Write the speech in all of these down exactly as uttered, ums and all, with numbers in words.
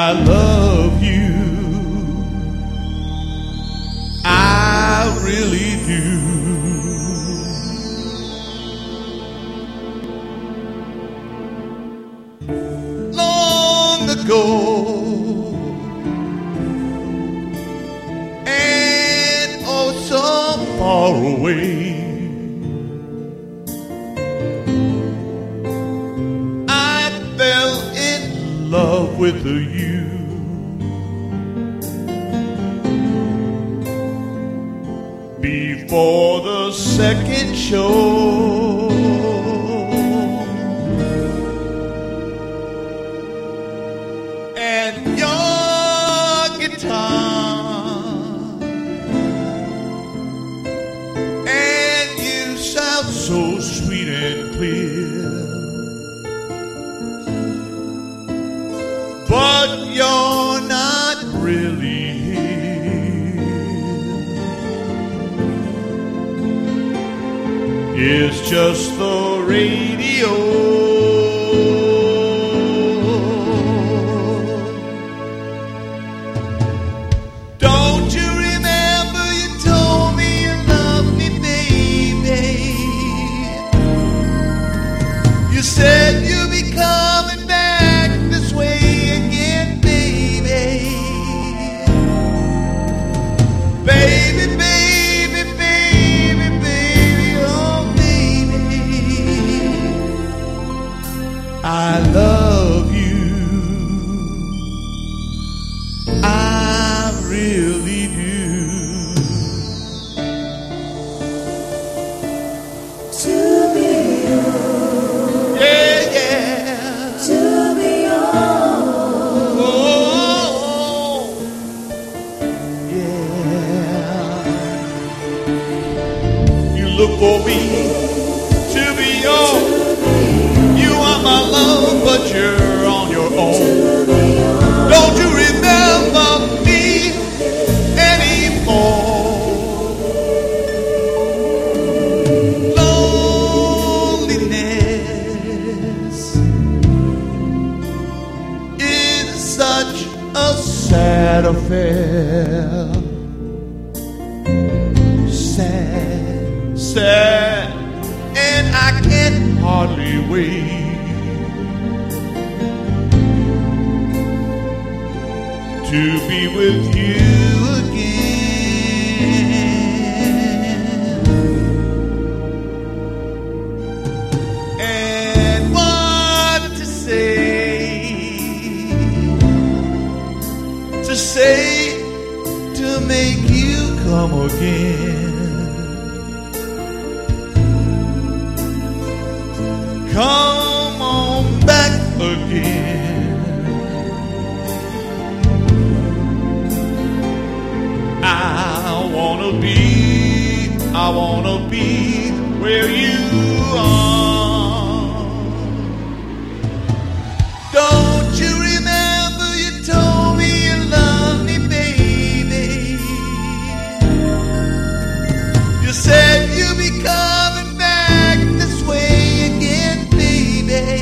I love you. I really do. Long ago, and oh so far away, I fell in love with you. Before the second show, and your guitar, and you sound so sweet and clear, but you're not really here. It's just the radio. Said you'll be coming back this way again, baby. Baby, baby, baby, baby, oh baby. I love you. I really do. To be yours. To be yours. Oh, yeah. You look for me to be yours. You are my love, but you're on your own. Don't you remember me anymore? Loneliness such a sad affair. Sad, sad, and I can hardly wait to be with you again. And what to say, to say to make you come again. Come on back again. I wanna be, I wanna be where you are. Don't you remember you told me you loved me, baby? You said you'd be coming back this way again, baby.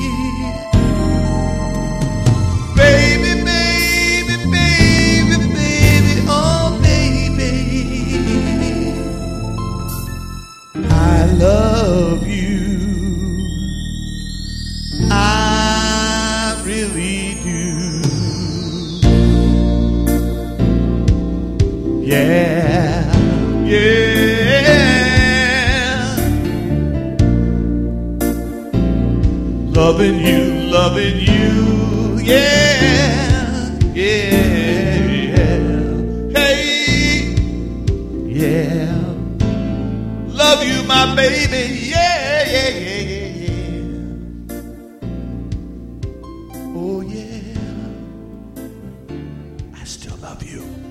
Baby, baby, baby, baby, oh baby. I love you. I really do. Yeah, yeah. Loving you, loving you, yeah, yeah, hey, yeah. Love you, my baby, yeah, yeah, yeah, yeah, yeah. Oh yeah, I still love you.